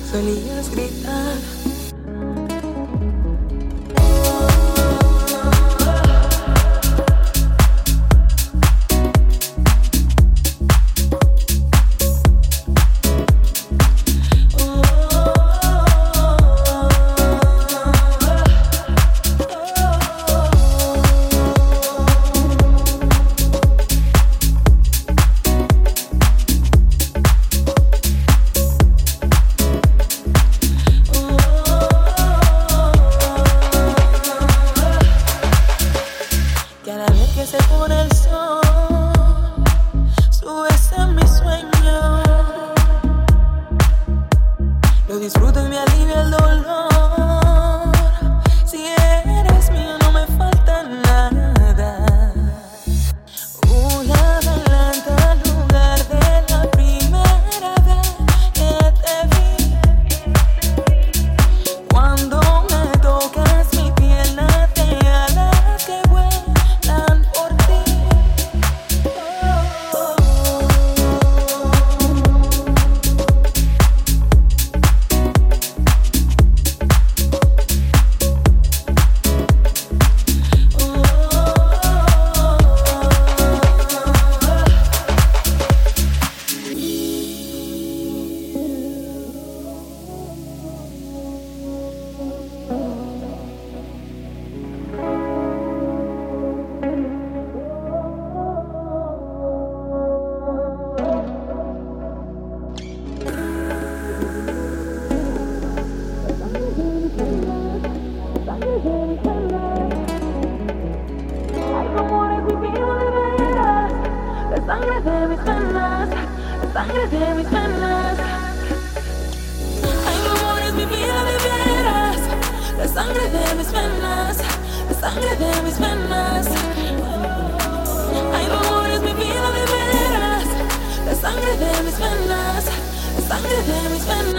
solías gritar. Que se pone el sol, subes en mi sueño. Lo disfruto y me alivia el dolor. Si eres mío no me falta nada. Un adelanto al lugar de la primera vez que te vi. Cuando me tocas mi piel late alas que vuelan. Hay rumores y vivo de veras, la sangre de mis venas, la sangre de mis venas. Hay rumores, mi vida de veras, la sangre de mis venas, la sangre de mis venas. Hay rumores, mi vida de veras, la sangre de mis venas, la sangre de mis venas.